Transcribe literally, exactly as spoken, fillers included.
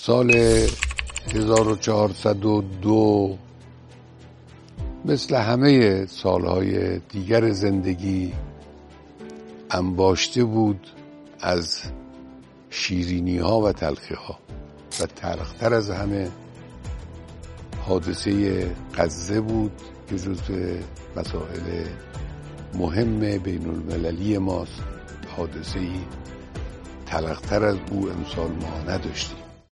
سال هزار و چهارصد و دو مثل همه سالهای دیگر زندگی انباشته بود از شیرینی ها و تلخی ها و تلختر از همه حادثه غزه بود که جزو مسائل مهم بین المللی ماست. حادثه‌ای تلختر از او امسال ما نداشتیم.